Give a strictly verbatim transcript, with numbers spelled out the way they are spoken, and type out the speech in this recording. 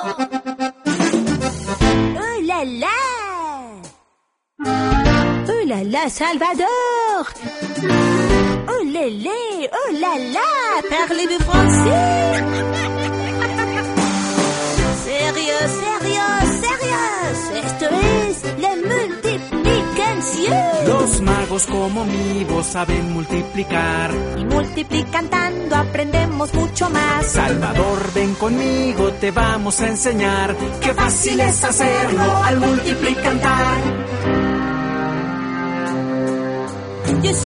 Oh là là! Oh là là, Salvador! Oh lélé! Oh là là! Parlez-vous français? Sérieux, sérieux, sérieux. Esto es la multiplicación. Los magos como mi voz saben multiplicar. Y multiplicando aprendemos mucho más. Salvador, ven conmigo, te vamos a enseñar. Qué fácil es hacerlo al multiplicar.